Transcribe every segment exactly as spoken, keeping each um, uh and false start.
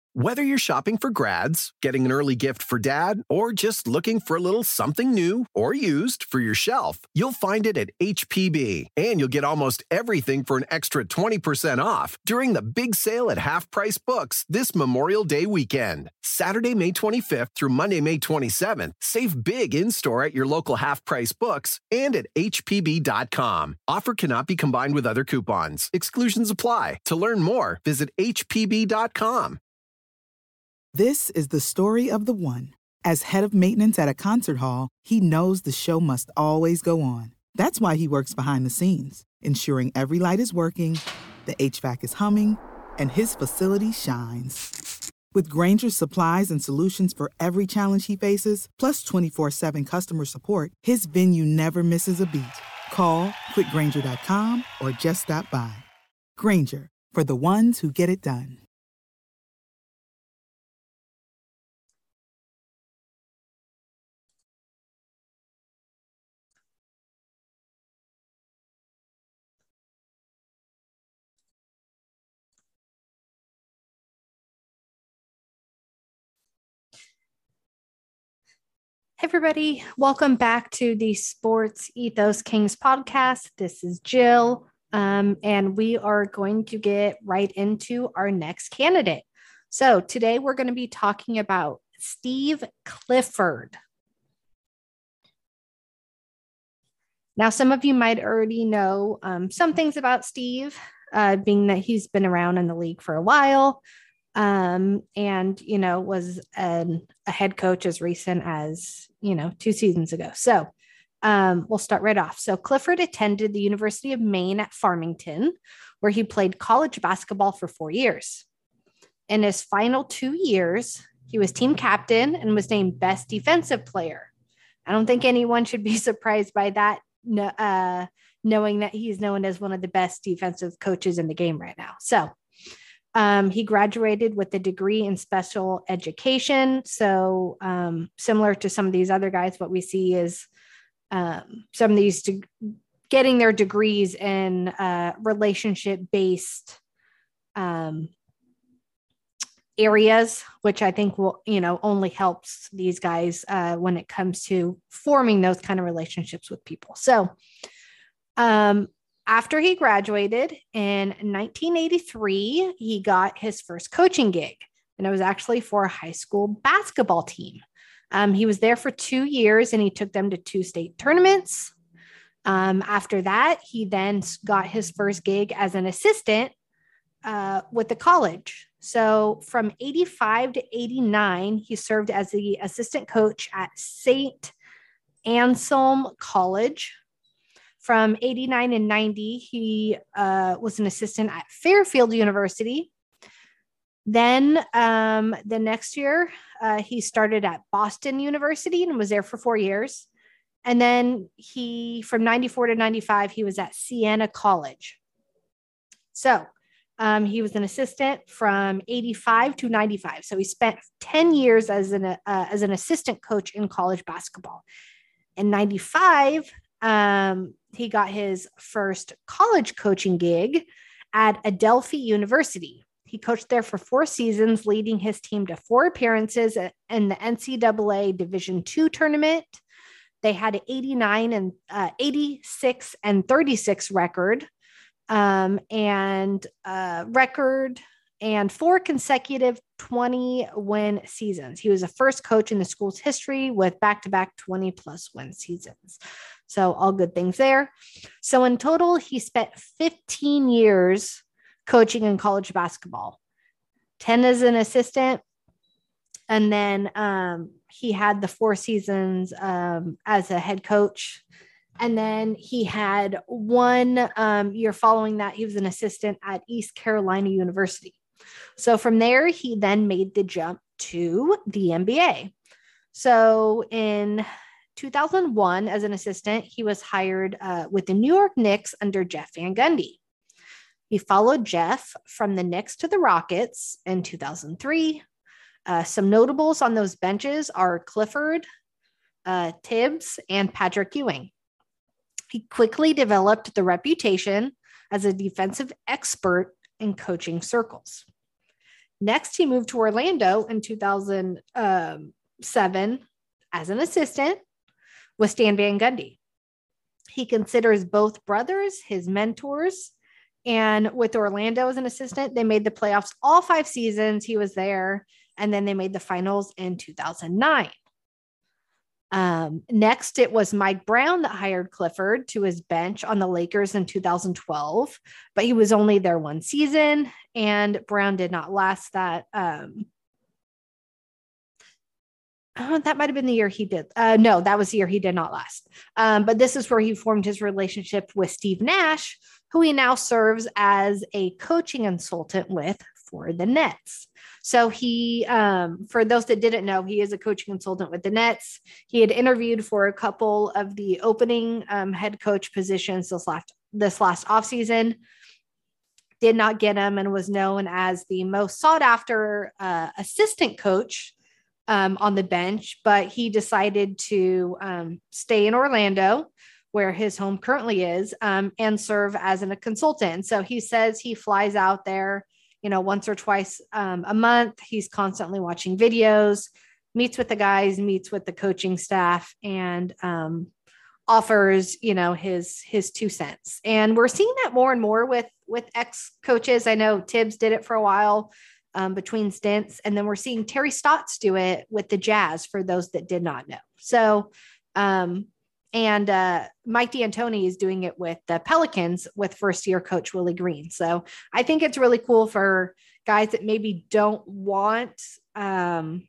Whether you're shopping for grads, getting an early gift for dad, or just looking for a little something new or used for your shelf, you'll find it at H P B. And you'll get almost everything for an extra twenty percent off during the big sale at Half Price Books this Memorial Day weekend. Saturday, May twenty-fifth through Monday, May twenty-seventh. Save big in-store at your local Half Price Books and at H P B dot com. Offer cannot be combined with other coupons. Exclusions apply. To learn more, visit H P B dot com. This is the story of the one. As head of maintenance at a concert hall, he knows the show must always go on. That's why he works behind the scenes, ensuring every light is working, the H V A C is humming, and his facility shines. With Grainger's supplies and solutions for every challenge he faces, plus twenty-four seven customer support, his venue never misses a beat. Call quick grainger dot com or just stop by. Grainger, for the ones who get it done. Hey everybody, welcome back to the Sports Ethos Kings podcast. This is Jill, um, and we are going to get right into our next candidate. So today we're going to be talking about Steve Clifford. Now, some of you might already know um, some things about Steve, uh, being that he's been around in the league for a while. Um, and, you know, was an, a head coach as recent as, you know, two seasons ago. So, um, we'll start right off. So Clifford attended the University of Maine at Farmington, where he played college basketball for four years. In his final two years, he was team captain and was named best defensive player. I don't think anyone should be surprised by that, uh, knowing that he's known as one of the best defensive coaches in the game right now. So, Um, he graduated with a degree in special education. So um, similar to some of these other guys, what we see is um, some of these de- getting their degrees in uh, relationship-based um, areas, which I think will, you know, only helps these guys uh, when it comes to forming those kind of relationships with people. So um, After he graduated in nineteen eighty-three, he got his first coaching gig, and it was actually for a high school basketball team. Um, he was there for two years, and he took them to two state tournaments. Um, after that, he then got his first gig as an assistant uh, with the college. So from eighty-five to eighty-nine, he served as the assistant coach at Saint Anselm College. From eighty-nine and ninety, he uh, was an assistant at Fairfield University. Then um, the next year, uh, he started at Boston University and was there for four years. And then he, from ninety-four to ninety-five, he was at Siena College. So um, he was an assistant from eighty-five to ninety-five. So he spent ten years as an, uh, as an assistant coach in college basketball. In ninety-five, Um, he got his first college coaching gig at Adelphi University. He coached there for four seasons, leading his team to four appearances in the N C double A Division two tournament. They had an eighty-nine and uh, eighty-six and thirty-six record, um, and uh, record and four consecutive twenty win seasons. He was the first coach in the school's history with back-to-back twenty plus win seasons. So all good things there. So in total, he spent fifteen years coaching in college basketball, ten as an assistant. And then um, he had the four seasons um, as a head coach. And then he had one um, year following that, he was an assistant at East Carolina University. So from there, he then made the jump to the N B A. So in two thousand one, as an assistant, he was hired uh, with the New York Knicks under Jeff Van Gundy. He followed Jeff from the Knicks to the Rockets in two thousand three. Uh, some notables on those benches are Clifford, uh, Tibbs, and Patrick Ewing. He quickly developed the reputation as a defensive expert in coaching circles. Next, he moved to Orlando in two thousand seven as an assistant with Stan Van Gundy. He considers both brothers his mentors. And with Orlando as an assistant, they made the playoffs all five seasons he was there. And then they made the finals in two thousand nine. Um, next, it was Mike Brown that hired Clifford to his bench on the Lakers in two thousand twelve, but he was only there one season, and Brown did not last that. Um, oh, that might have been the year he did. Uh, no, that was the year he did not last. Um, but this is where he formed his relationship with Steve Nash, who he now serves as a coaching consultant with for the Nets. So he, um, for those that didn't know, he is a coaching consultant with the Nets. He had interviewed for a couple of the opening um, head coach positions this last, this last offseason, did not get him, and was known as the most sought after uh, assistant coach um, on the bench. But he decided to um, stay in Orlando, where his home currently is, um, and serve as an, a consultant. So he says he flies out there, you know, once or twice um, a month. He's constantly watching videos, meets with the guys, meets with the coaching staff, and um, offers, you know, his, his two cents. And we're seeing that more and more with, with ex-coaches. I know Tibbs did it for a while um, between stints, and then we're seeing Terry Stotts do it with the Jazz, for those that did not know. So, um, And uh, Mike D'Antoni is doing it with the Pelicans with first year coach Willie Green. So I think it's really cool for guys that maybe don't want um,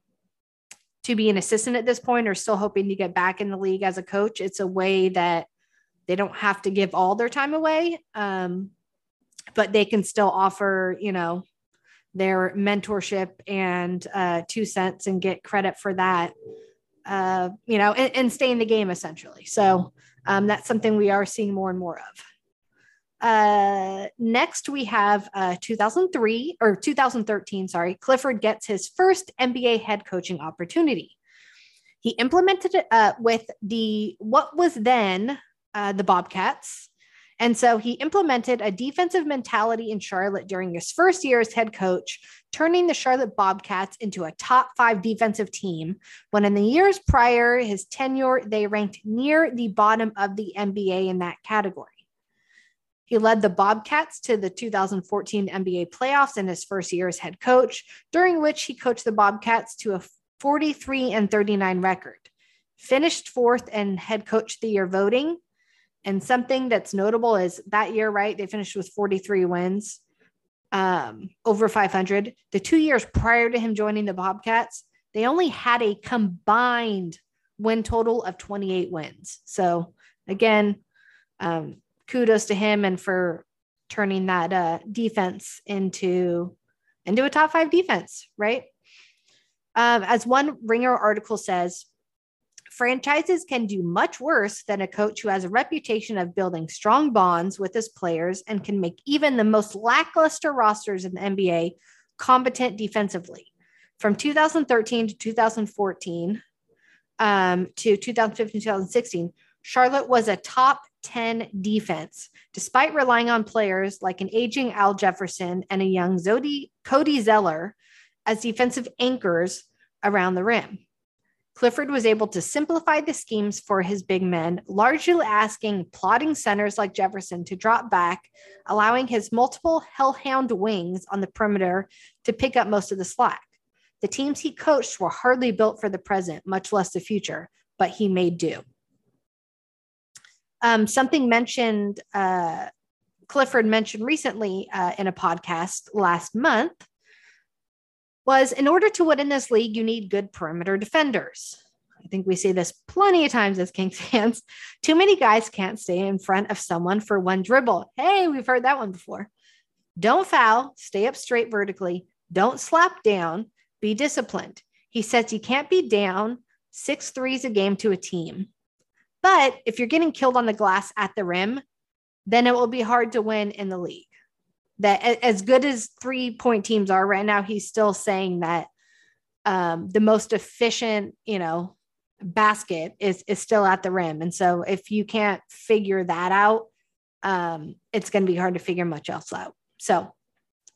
to be an assistant at this point, or still hoping to get back in the league as a coach. It's a way that they don't have to give all their time away, um, but they can still offer, you know, their mentorship and uh, two cents and get credit for that. Uh, you know, and, and stay in the game essentially. So um, that's something we are seeing more and more of. Uh, next, we have uh, two thousand three or two thousand thirteen, sorry, Clifford gets his first N B A head coaching opportunity. He implemented it uh, with the, what was then uh, the Bobcats. And so he implemented a defensive mentality in Charlotte during his first year as head coach, turning the Charlotte Bobcats into a top five defensive team, when in the years prior his tenure, they ranked near the bottom of the N B A in that category. He led the Bobcats to the two thousand fourteen N B A playoffs in his first year as head coach, during which he coached the Bobcats to a forty-three and thirty-nine record, finished fourth in head coach of the year voting. And something that's notable is that year, right, they finished with forty-three wins, um, over five hundred. The two years prior to him joining the Bobcats, they only had a combined win total of twenty-eight wins. So again, um, kudos to him and for turning that uh, defense into, into a top five defense, right? Um, as one Ringer article says, franchises can do much worse than a coach who has a reputation of building strong bonds with his players and can make even the most lackluster rosters in the N B A competent defensively. From two thousand thirteen to two thousand fourteen um, to two thousand fifteen, two thousand sixteen, Charlotte was a top ten defense, despite relying on players like an aging Al Jefferson and a young Zodi, Cody Zeller as defensive anchors around the rim. Clifford was able to simplify the schemes for his big men, largely asking plodding centers like Jefferson to drop back, allowing his multiple hellhound wings on the perimeter to pick up most of the slack. The teams he coached were hardly built for the present, much less the future, but he made do. Um, something mentioned, uh, Clifford mentioned recently uh, in a podcast last month, was in order to win in this league, you need good perimeter defenders. I think we say this plenty of times as Kings fans. Too many guys can't stay in front of someone for one dribble. Hey, we've heard that one before. Don't foul, stay up straight vertically. Don't slap down, be disciplined. He says you can't be down six threes a game to a team. But if you're getting killed on the glass at the rim, then it will be hard to win in the league. That as good as three-point teams are right now, he's still saying that um, the most efficient, you know, basket is, is still at the rim. And so if you can't figure that out, um, it's going to be hard to figure much else out. So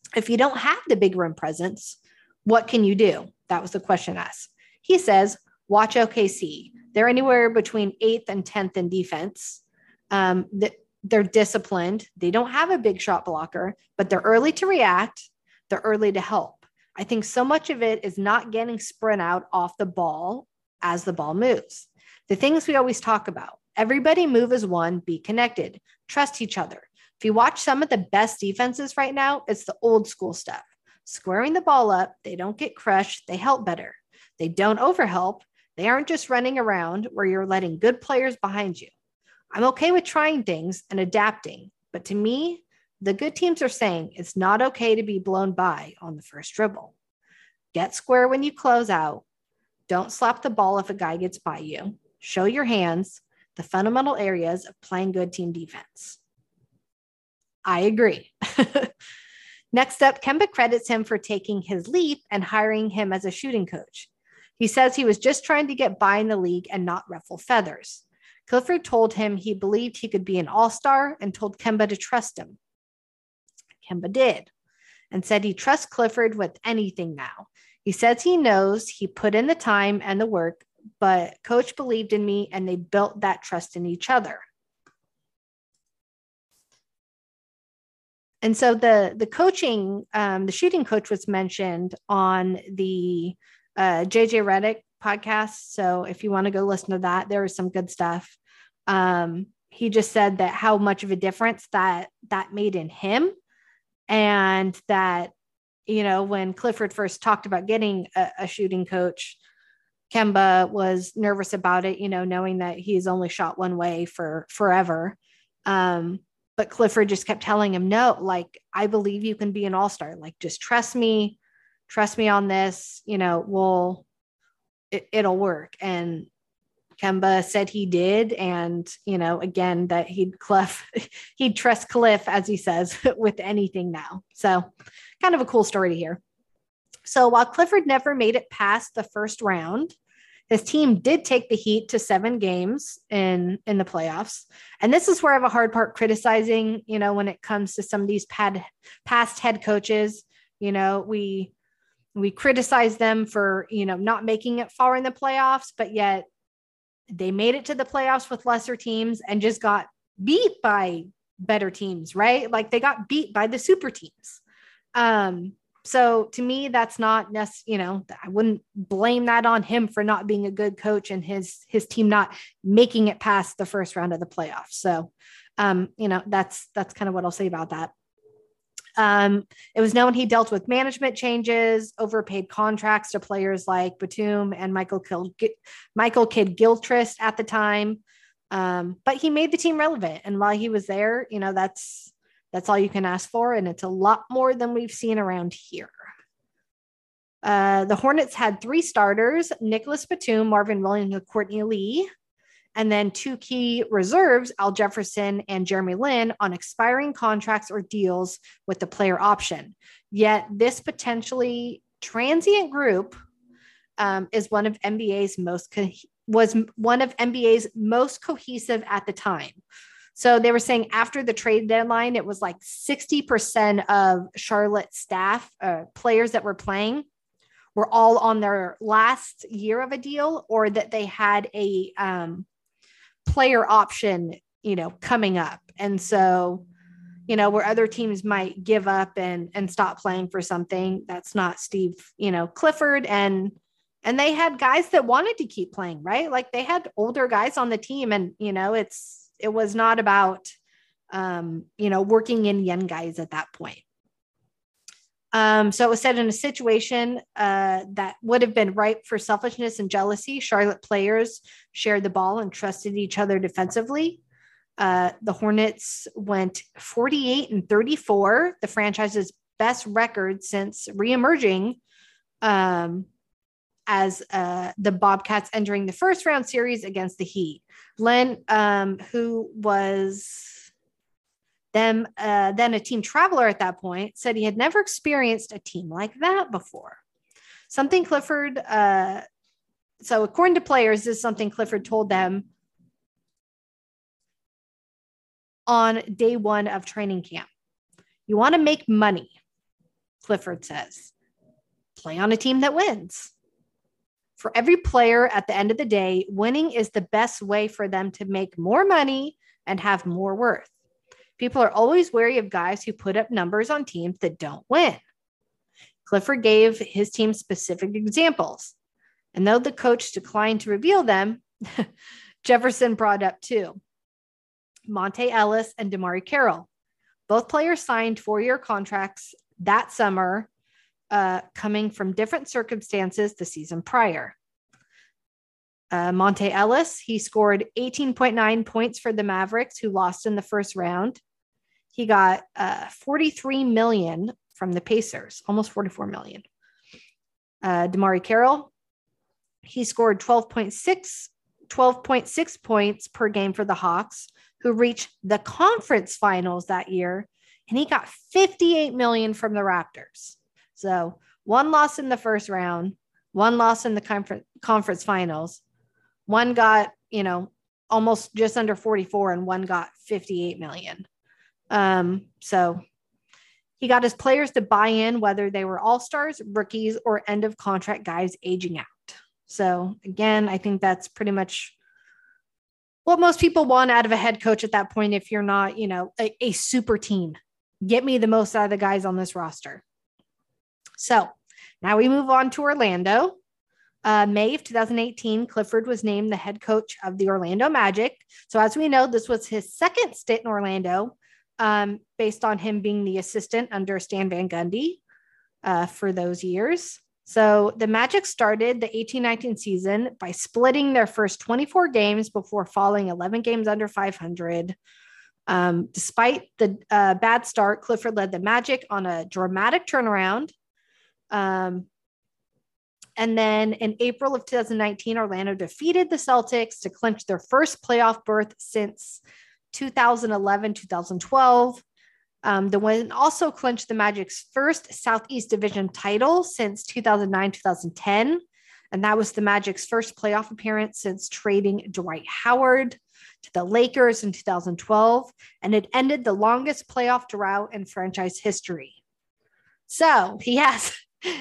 If you don't have the big rim presence, what can you do? That was the question asked. He says, watch O K C. They're anywhere between eighth and tenth in defense. Um, they're disciplined. They don't have a big shot blocker, but they're early to react. They're early to help. I think so much of it is not getting sprint out off the ball as the ball moves. The things we always talk about, everybody move as one, be connected, trust each other. If you watch some of the best defenses right now, it's the old school stuff. Squaring the ball up, they don't get crushed, they help better. They don't overhelp. They aren't just running around where you're letting good players behind you. I'm okay with trying things and adapting, but to me, the good teams are saying it's not okay to be blown by on the first dribble. Get square when you close out. Don't slap the ball if a guy gets by you. Show your hands, the fundamental areas of playing good team defense. I agree. Next up, Kemba credits him for taking his leap and hiring him as a shooting coach. He says he was just trying to get by in the league and not ruffle feathers. Clifford told him he believed he could be an all-star and told Kemba to trust him. Kemba did and said he trusts Clifford with anything now. He says he knows he put in the time and the work, but coach believed in me and they built that trust in each other. And so the, the coaching, um, the shooting coach was mentioned on the uh, J J Redick podcast. So if you want to go listen to that, there was some good stuff. Um, he just said that how much of a difference that that made in him. And that, you know, when Clifford first talked about getting a, a shooting coach, Kemba was nervous about it, you know, knowing that he's only shot one way for forever. Um, but Clifford just kept telling him, no, like, I believe you can be an all-star. Like, just trust me, trust me on this, you know, we'll, it, it'll work. And Kemba said he did. And, you know, again, that he'd Cliff, he'd trust Cliff, as he says, with anything now. So kind of a cool story to hear. So while Clifford never made it past the first round, his team did take the Heat to seven games in, in the playoffs. And this is where I have a hard part criticizing, you know, when it comes to some of these pad, past head coaches. You know, we, we criticize them for, you know, not making it far in the playoffs, but yet they made it to the playoffs with lesser teams and just got beat by better teams, right? Like they got beat by the super teams. Um, so to me, that's not necessarily, you know, I wouldn't blame that on him for not being a good coach and his, his team not making it past the first round of the playoffs. So, um, you know, that's, that's kind of what I'll say about that. Um, it was known he dealt with management changes, overpaid contracts to players like Batum and Michael Kidd, Michael Kidd Gilchrist at the time. Um, but he made the team relevant. And while he was there, you know, that's, that's all you can ask for. And it's a lot more than we've seen around here. Uh, the Hornets had three starters, Nicholas Batum, Marvin Williams, and Courtney Lee. And then two key reserves, Al Jefferson and Jeremy Lin, on expiring contracts or deals with the player option. Yet this potentially transient group um, is one of N B A's most co- was one of N B A's most cohesive at the time. So they were saying after the trade deadline, it was like sixty percent of Charlotte staff, uh, players that were playing, were all on their last year of a deal, or that they had a um, player option, you know, coming up. And so, you know, where other teams might give up and, and stop playing for something, that's not Steve, you know, Clifford. And, and they had guys that wanted to keep playing, right? Like they had older guys on the team and, you know, it's, it was not about, um, you know, working in young guys at that point. Um, so it was said in a situation uh, that would have been ripe for selfishness and jealousy, Charlotte players shared the ball and trusted each other defensively. Uh, the Hornets went forty-eight and thirty-four, the franchise's best record since reemerging um, as uh, the Bobcats entering the first round series against the Heat. Len, um, who was them, uh, then a team traveler at that point, said he had never experienced a team like that before. Something Clifford, uh, so according to players, this is something Clifford told them on day one of training camp. You want to make money. Clifford says, play on a team that wins. For every player at the end of the day, winning is the best way for them to make more money and have more worth. People are always wary of guys who put up numbers on teams that don't win. Clifford gave his team specific examples. And though the coach declined to reveal them, Jefferson brought up two. Monte Ellis and DeMarre Carroll. Both players signed four-year contracts that summer, uh, coming from different circumstances the season prior. Uh, Monte Ellis, he scored eighteen point nine points for the Mavericks, who lost in the first round. He got uh, forty-three million dollars from the Pacers, almost forty-four million dollars. Uh, DeMarre Carroll, he scored twelve point six, twelve point six points per game for the Hawks, who reached the conference finals that year, and he got fifty-eight million dollars from the Raptors. So one loss in the first round, one loss in the confer- conference finals. One got, you know, almost just under forty-four, and one got fifty-eight million. Um, so he got his players to buy in, whether they were all-stars, rookies, or end of contract guys aging out. So again, I think that's pretty much what most people want out of a head coach at that point. If you're not, you know, a, a super team, get me the most out of the guys on this roster. So now we move on to Orlando. Uh, May of two thousand eighteen, Clifford was named the head coach of the Orlando Magic. So as we know, this was his second stint in Orlando, um, based on him being the assistant under Stan Van Gundy uh, for those years. So the Magic started the eighteen nineteen season by splitting their first twenty-four games before falling eleven games under five hundred. Um, despite the uh, bad start, Clifford led the Magic on a dramatic turnaround. Um, and then in April of two thousand nineteen, Orlando defeated the Celtics to clinch their first playoff berth since two thousand eleven, two thousand twelve. Um, the win also clinched the Magic's first Southeast Division title since two thousand nine, two thousand ten. And that was the Magic's first playoff appearance since trading Dwight Howard to the Lakers in two thousand twelve. And it ended the longest playoff drought in franchise history. So he has...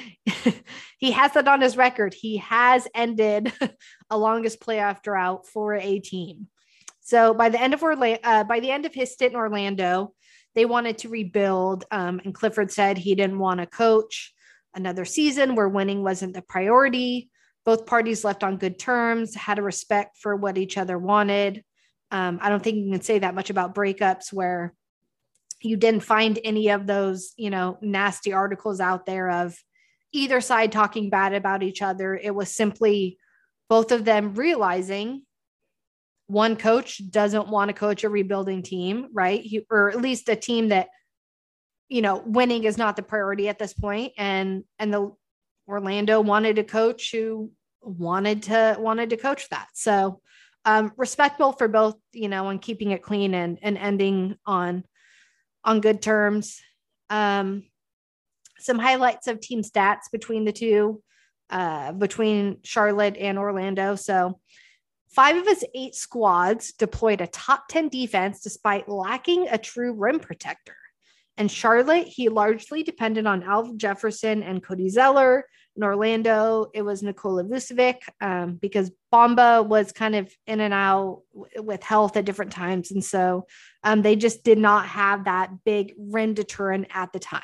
he has it on his record. He has ended a longest playoff drought for a team. So by the end of Orlando, uh, by the end of his stint in Orlando, they wanted to rebuild. Um, and Clifford said he didn't want to coach another season where winning wasn't the priority. Both parties left on good terms, had a respect for what each other wanted. Um, I don't think you can say that much about breakups where you didn't find any of those, you know, nasty articles out there of either side talking bad about each other. It was simply both of them realizing one coach doesn't want to coach a rebuilding team, right? He, or at least a team that, you know, winning is not the priority at this point. And, and the Orlando wanted a coach who wanted to, wanted to coach that. So um, respectful for both, you know, on keeping it clean and, and ending on, on good terms. Um, Some highlights of team stats between the two, uh, between Charlotte and Orlando. So five of his eight squads deployed a top ten defense despite lacking a true rim protector. In Charlotte, he largely depended on Al Jefferson and Cody Zeller. In Orlando, it was Nikola Vucevic um, because Bamba was kind of in and out w- with health at different times. And so um, they just did not have that big rim deterrent at the time.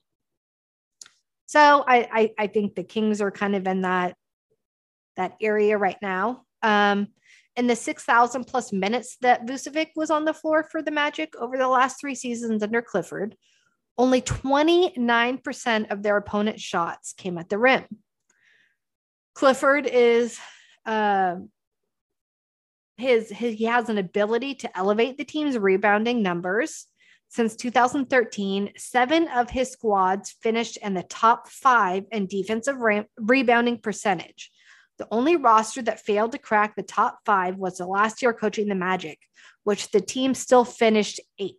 So I, I, I think the Kings are kind of in that, that area right now. Um, in the six thousand plus minutes that Vucevic was on the floor for the Magic over the last three seasons under Clifford, only twenty-nine percent of their opponent's shots came at the rim. Clifford is, uh, his, his, he has an ability to elevate the team's rebounding numbers. Since two thousand thirteen, seven of his squads finished in the top five in defensive re- rebounding percentage. The only roster that failed to crack the top five was the last year coaching the Magic, which the team still finished eighth.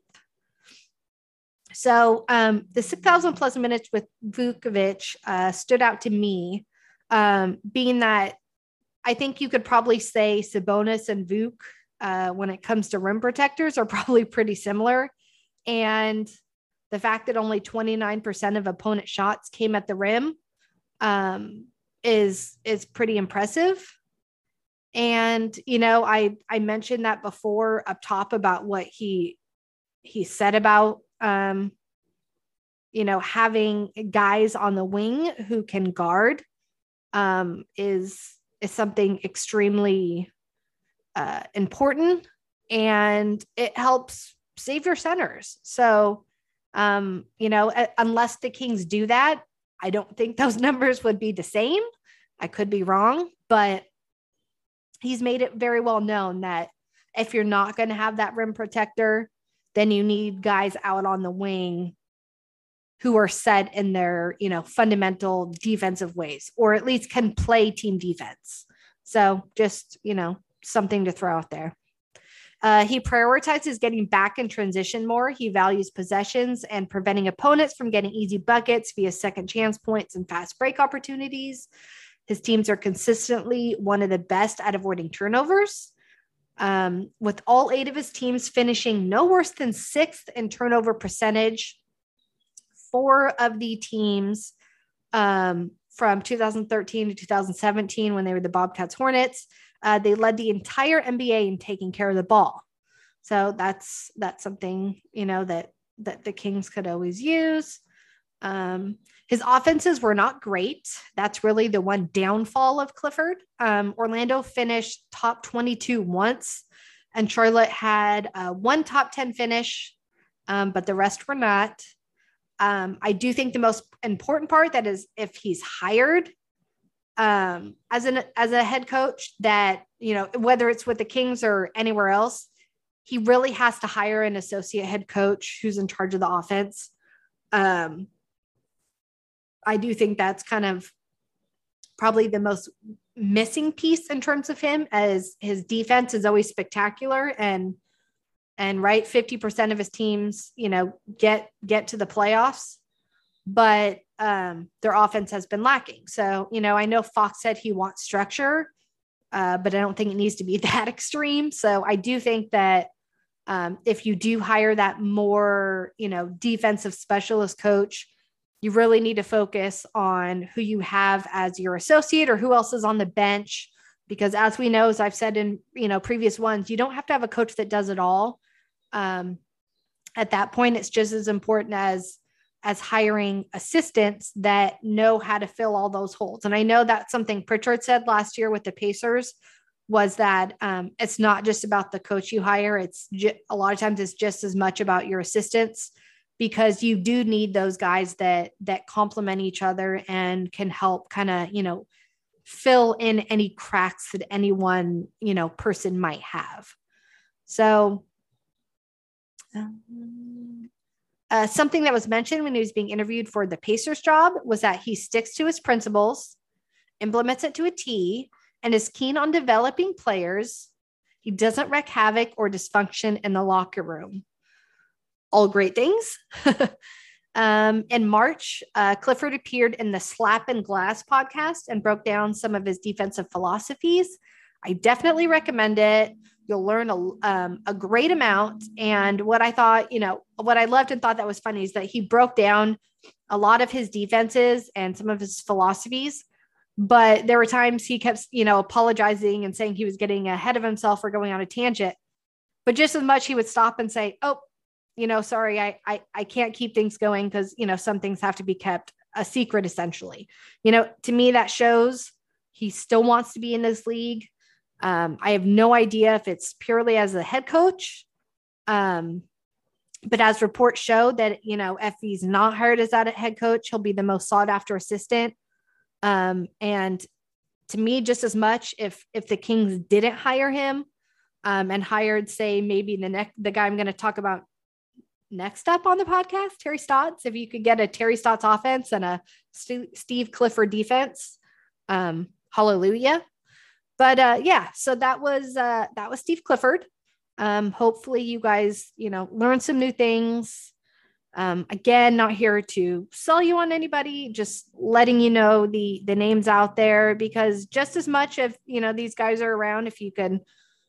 So um, the six thousand plus minutes with Vucevic uh, stood out to me, um, being that I think you could probably say Sabonis and Vuk, uh, when it comes to rim protectors, are probably pretty similar. And the fact that only twenty-nine percent of opponent shots came at the rim um, is, is pretty impressive. And, you know, I, I mentioned that before up top about what he, he said about, um, you know, having guys on the wing who can guard um, is, is something extremely uh, important, and it helps save your centers. So, um, you know, unless the Kings do that, I don't think those numbers would be the same. I could be wrong, but he's made it very well known that if you're not going to have that rim protector, then you need guys out on the wing who are set in their, you know, fundamental defensive ways, or at least can play team defense. So just, you know, something to throw out there. Uh, he prioritizes getting back in transition more. He values possessions and preventing opponents from getting easy buckets via second chance points and fast break opportunities. His teams are consistently one of the best at avoiding turnovers, um, with all eight of his teams finishing no worse than sixth in turnover percentage. Four of the teams um, from two thousand thirteen to two thousand seventeen, when they were the Bobcats Hornets, uh, they led the entire N B A in taking care of the ball. So that's that's something, you know, that that the Kings could always use. Um, his offenses were not great. That's really the one downfall of Clifford. Um, Orlando finished top twenty-two once, and Charlotte had uh, one top ten finish, um, but the rest were not. Um, I do think the most important part that is if he's hired um, as an as a head coach, that, you know, whether it's with the Kings or anywhere else, he really has to hire an associate head coach who's in charge of the offense. Um, I do think that's kind of probably the most missing piece in terms of him, as his defense is always spectacular, and and right, fifty percent of his teams, you know, get get to the playoffs, but um, their offense has been lacking. So, you know, I know Fox said he wants structure, uh, but I don't think it needs to be that extreme. So I do think that um, if you do hire that more, you know, defensive specialist coach, you really need to focus on who you have as your associate or who else is on the bench. Because as we know, as I've said in, you know, previous ones, you don't have to have a coach that does it all. Um, at that point, it's just as important as, as hiring assistants that know how to fill all those holes. And I know that's something Pritchard said last year with the Pacers, was that um, it's not just about the coach you hire. It's ju- a lot of times it's just as much about your assistants, because you do need those guys that, that complement each other and can help kind of, you know, fill in any cracks that any one, you know, person might have. So um, uh, something that was mentioned when he was being interviewed for the Pacers job was that he sticks to his principles, implements it to a T, and is keen on developing players. He doesn't wreak havoc or dysfunction in the locker room. All great things. Um, in March, uh, Clifford appeared in the Slap and Glass podcast and broke down some of his defensive philosophies. I definitely recommend it. You'll learn a, um, a great amount. And what I thought, you know, what I loved and thought that was funny is that he broke down a lot of his defenses and some of his philosophies, but there were times he kept, you know, apologizing and saying he was getting ahead of himself or going on a tangent. But just as much, he would stop and say, oh, you know, sorry, I, I, I can't keep things going because, you know, some things have to be kept a secret, essentially. You know, to me, that shows he still wants to be in this league. Um, I have no idea if it's purely as a head coach. Um, but as reports show that, you know, if he's not hired as that head coach, he'll be the most sought after assistant. Um, and to me, just as much, if, if the Kings didn't hire him um, and hired, say, maybe the next, the guy I'm going to talk about next up on the podcast, Terry Stotts, if you could get a Terry Stotts offense and a St- Steve Clifford defense, um, hallelujah. But uh, yeah, so that was, uh, that was Steve Clifford. Um, hopefully you guys, you know, learn some new things. Um, again, not here to sell you on anybody, just letting you know the, the names out there, because just as much if, you know, these guys are around, if you can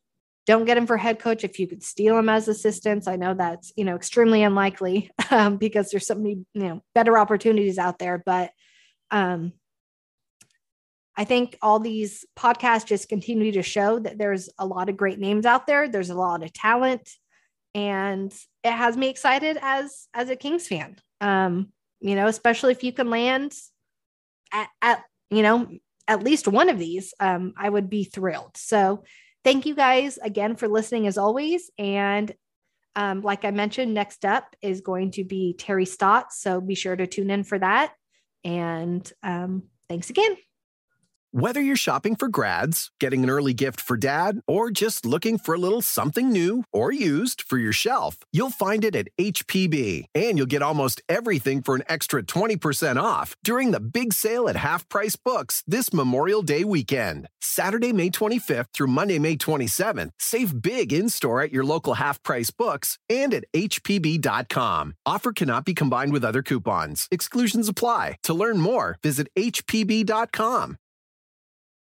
Don't get him for head coach. If you could steal him as assistants, I know that's, you know, extremely unlikely um, because there's so many, you know, better opportunities out there. But um, I think all these podcasts just continue to show that there's a lot of great names out there. There's a lot of talent, and it has me excited as, as a Kings fan. Um, you know, especially if you can land at, at you know, at least one of these, um, I would be thrilled. So thank you guys again for listening as always. And um, like I mentioned, next up is going to be Terry Stotts. So be sure to tune in for that. And um, thanks again. Whether you're shopping for grads, getting an early gift for dad, or just looking for a little something new or used for your shelf, you'll find it at H P B. And you'll get almost everything for an extra twenty percent off during the big sale at Half Price Books this Memorial Day weekend. Saturday, May twenty-fifth through Monday, May twenty-seventh. Save big in-store at your local Half Price Books and at H P B dot com. Offer cannot be combined with other coupons. Exclusions apply. To learn more, visit H P B dot com.